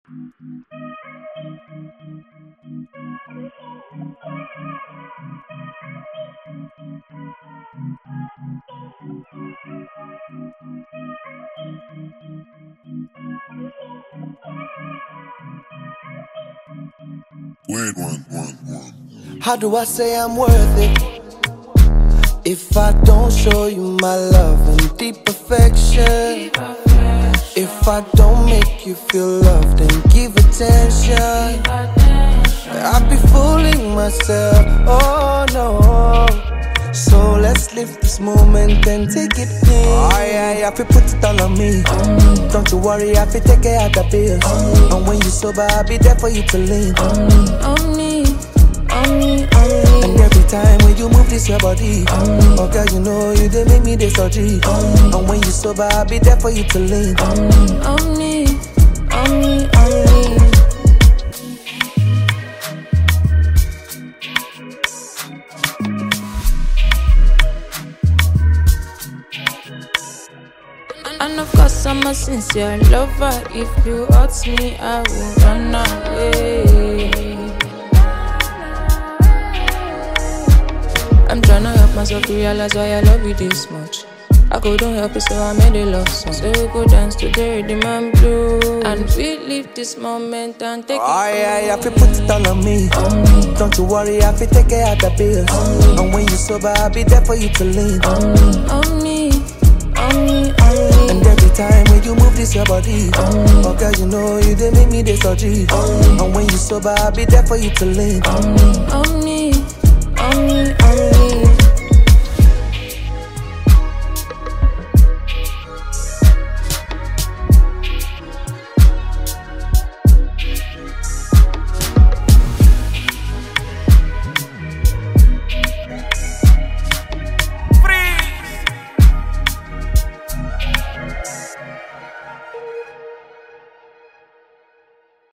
Wait one. How do I say I'm worth it if I don't show you my love and deep affection? If I don't make you feel loved and give attention, I'd be fooling myself, oh no. So let's live this moment and take it in. Oh yeah, I feel put it all on me. Don't you worry, I feel take care of the bills. And when you sober, I'll be there for you to lean. On me. And every time when you move this your body, oh girl, you know you they make me this OG. And when you sober, I'll be there for you to lean. On me. And of course I'm a sincere lover. If you hurt me, I will run away. I'm tryna help myself to realize why I love you this much. I couldn't help it, so I made a love song. So we go dance to the rhythm and blues, and we live this moment and take it. Oh yeah, I feel put it all on me. Don't you worry, I feel take care of the bills. And when you sober, I'll be there for you to lean. On me. And every time when you move this your body, oh girl, you know you they make me this OG. And when you sober, I'll be there for you to lean. On me.